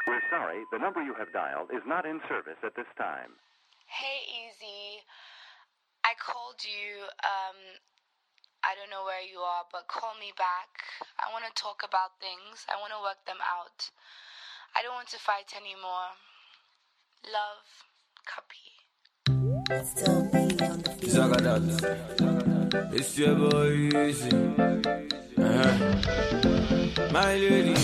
We're sorry, the number you have dialed is not in service at this time. Hey, Easy. I called you. I don't know where you are, but call me back. I want to talk about things. I want to work them out. I don't want to fight anymore. Love, Kapi. Still be on the field. Zagadad. It's your boy Easy. My lady.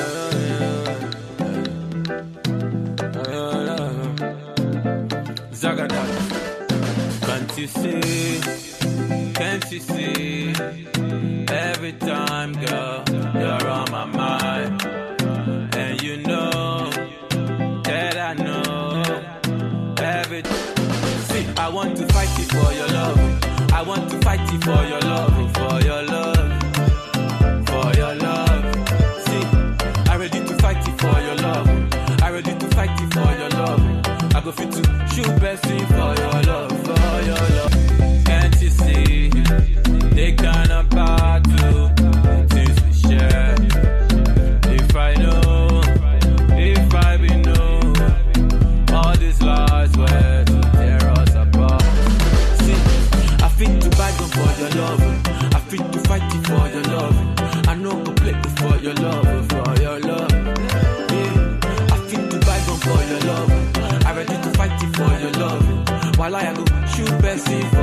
Zagadad. Can't you see? Can't you see? Every time, girl, you're on my mind. And you know that I know every. See, I want to fight you for your love. I want to fight you for your love, for your love, for your love. See, I'm ready to fight you for your love. I'm ready to fight you for your love. I go fit to shoot Bessie for your love, for your love. Can't you see? They kinda battle things we share. If I know, if I be know, all these lies were to tear us apart. See, I fit to bag on for your love. I fit to fight you for your love. I know completely for your love, for your love. Yeah. I fit to bag on for your love. I'm ready to fight you for your love. While I go shoot Bessie for